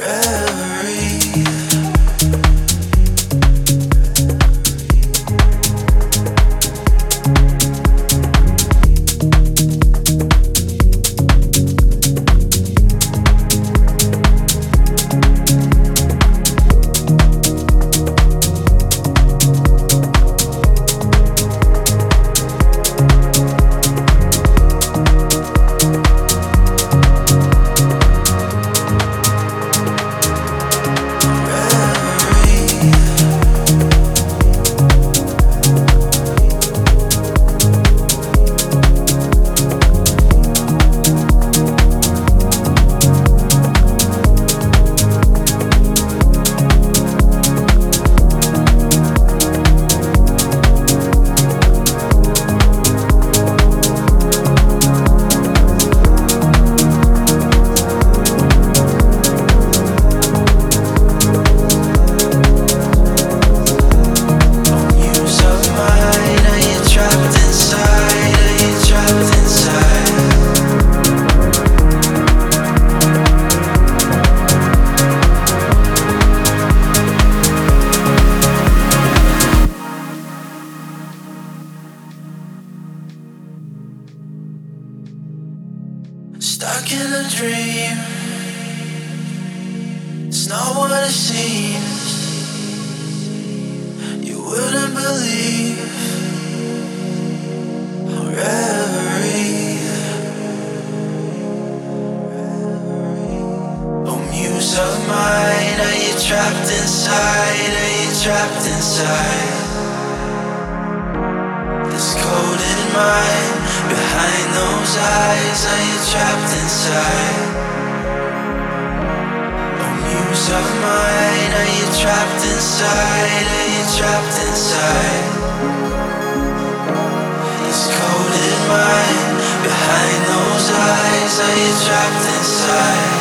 Stuck in a dream, it's not what it seems. You wouldn't believe our reverie. Oh, muse of mine, are you trapped inside? Are you trapped inside this coded mind? Behind those eyes, are you trapped inside? Oh, muse of mine, are you trapped inside? Are you trapped inside this coded mind? Behind those eyes, are you trapped inside?